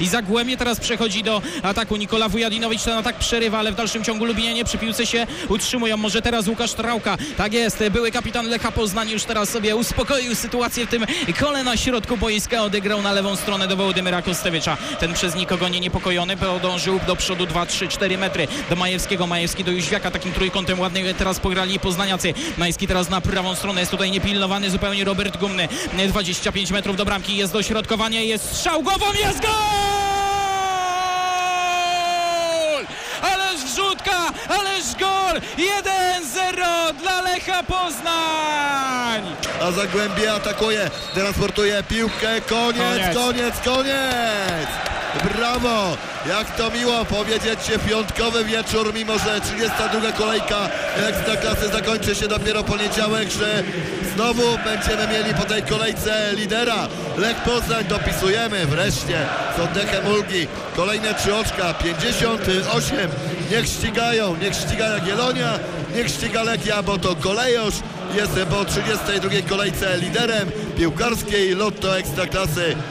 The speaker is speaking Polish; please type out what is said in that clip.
i Zagłębie teraz przechodzi do ataku. Nikola Wujadinowicz ten atak przerywa, ale w dalszym ciągu Lublinianie przy piłce się utrzymują. Może teraz Łukasz Trałka. Tak jest, były kapitan Lecha Poznań już teraz sobie uspokoił sytuację w tym kole na środku boiska. Odegrał na lewą stronę do Wołodymyra Kostewicza. Ten przez nikogo nie niepokojony podążył do przodu 2-3-4 metry do Majewskiego. Majewski do Jóźwiaka takim trójkątem ładnie teraz pograli poznaniacy. Majewski teraz na prawą stronę, jest tutaj niepilnowany zupełnie Robert Gumny. 25 metrów do bramki, jest dośrodkowanie, jest strzał głową, jest gol! Ależ wrzutka, ależ gol! 1-0 dla Lecha Poznań! A Zagłębie atakuje, transportuje piłkę, koniec! Brawo! Jak to miło powiedzieć się piątkowy wieczór, mimo że 32. kolejka Ekstraklasy zakończy się dopiero poniedziałek, że znowu będziemy mieli po tej kolejce lidera. Lech Poznań dopisujemy wreszcie z oddechem ulgi. Kolejne 3 oczka, 58. Niech ściga Jagiellonia, niech ściga Lechia, bo to kolejosz jest po 32. kolejce liderem piłkarskiej Lotto Ekstraklasy.